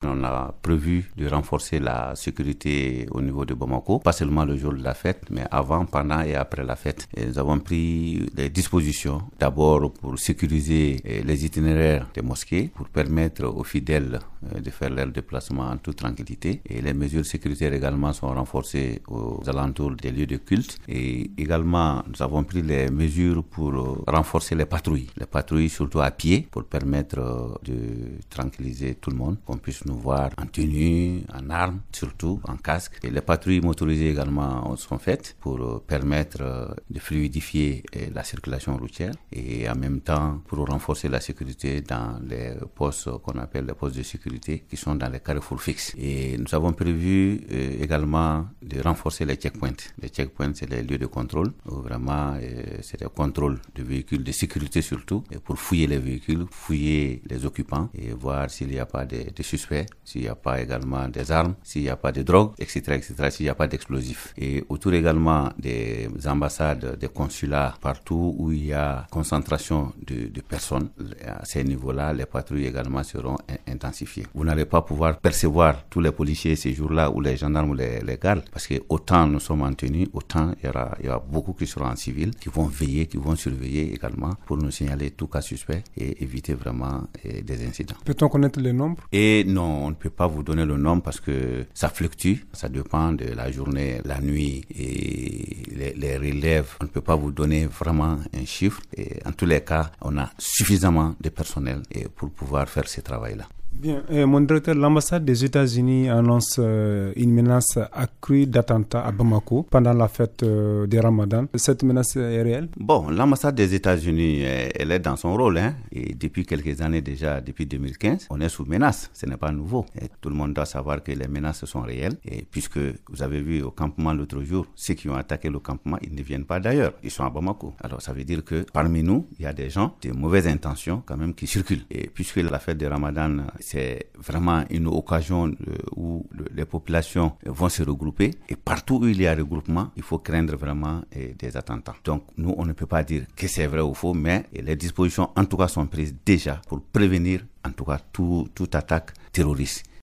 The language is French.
On a prévu de renforcer la sécurité au niveau de Bamako, pas seulement le jour de la fête, mais avant, pendant et après la fête. Et nous avons pris des dispositions, d'abord pour sécuriser les itinéraires des mosquées, pour permettre aux fidèles de faire leur déplacement en toute tranquillité. Et les mesures sécuritaires également sont renforcées aux alentours des lieux de culte. Et également, nous avons pris les mesures pour renforcer les patrouilles surtout à pied, pour permettre de tranquilliser tout le monde, qu'on puisse nous voir en tenue, en armes, surtout en casque. Et les patrouilles motorisées également sont faites pour permettre de fluidifier la circulation routière et en même temps pour renforcer la sécurité dans les postes qu'on appelle les postes de sécurité qui sont dans les carrefours fixes. Et nous avons prévu également de renforcer les checkpoints. Les checkpoints, c'est les lieux de contrôle où vraiment c'est des contrôles de véhicules, de sécurité surtout, et pour fouiller les véhicules, fouiller les occupants et voir s'il n'y a pas de suspects, s'il n'y a pas également des armes, s'il n'y a pas de drogue, etc., s'il n'y a pas d'explosifs. Et autour également des ambassades, des consulats, partout où il y a concentration de personnes, à ces niveaux-là, les patrouilles également seront intensifiées. Vous n'allez pas pouvoir percevoir tous les policiers ces jours-là ou les gendarmes ou les gardes, parce que autant nous sommes en tenue, autant il y aura beaucoup qui seront en civil, qui vont veiller, qui vont surveiller également pour nous signaler tout cas suspect et éviter vraiment des incidents. Peut-on connaître le nombre? Et non, on ne peut pas vous donner le nombre parce que ça fluctue, ça dépend de la journée, la nuit et les relèves. On ne peut pas vous donner vraiment un chiffre. Et en tous les cas, on a suffisamment de personnel pour pouvoir faire ce travail-là. Bien, mon directeur, l'ambassade des États-Unis annonce une menace accrue d'attentats à Bamako pendant la fête des Ramadan. Cette menace est réelle? Bon, l'ambassade des États-Unis, elle est dans son rôle. Et depuis quelques années déjà, depuis 2015, on est sous menace. Ce n'est pas nouveau. Et tout le monde doit savoir que les menaces sont réelles. Et puisque vous avez vu au campement l'autre jour, ceux qui ont attaqué le campement, ils ne viennent pas d'ailleurs. Ils sont à Bamako. Alors ça veut dire que parmi nous, il y a des gens de mauvaises intentions quand même qui circulent. Et puisque la fête des Ramadan, c'est vraiment une occasion où les populations vont se regrouper. Et partout où il y a regroupement, il faut craindre vraiment des attentats. Donc, nous, on ne peut pas dire que c'est vrai ou faux, mais les dispositions, en tout cas, sont prises déjà pour prévenir, en tout cas, toute attaque terroriste.